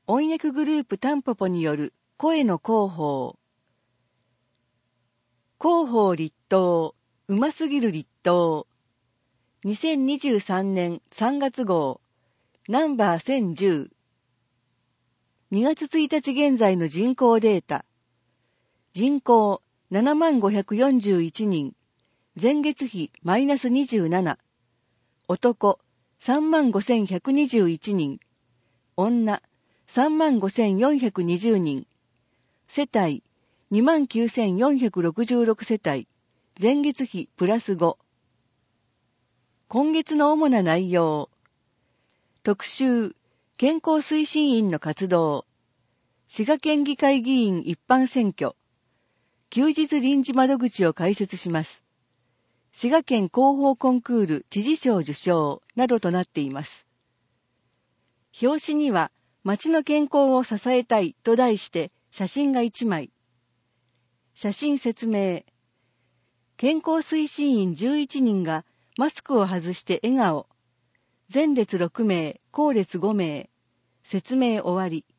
音訳グループタンポポによる声の広報。広報立東、うますぎる立東。2023年3月号、ナンバー1010。2月1日現在の人口データ。人口7541人。前月比マイナス27。男35,121人。女35,420人。世帯29,466世帯。前月比プラス5。今月の主な内容。特集、健康推進員の活動。滋賀県議会議員一般選挙。休日臨時窓口を開設します。滋賀県広報コンクール知事賞受賞などとなっています。表紙には、町の健康を支えたいと題して写真が1枚。写真説明。健康推進員11人がマスクを外して笑顔。前列6名、後列5名。説明終わり。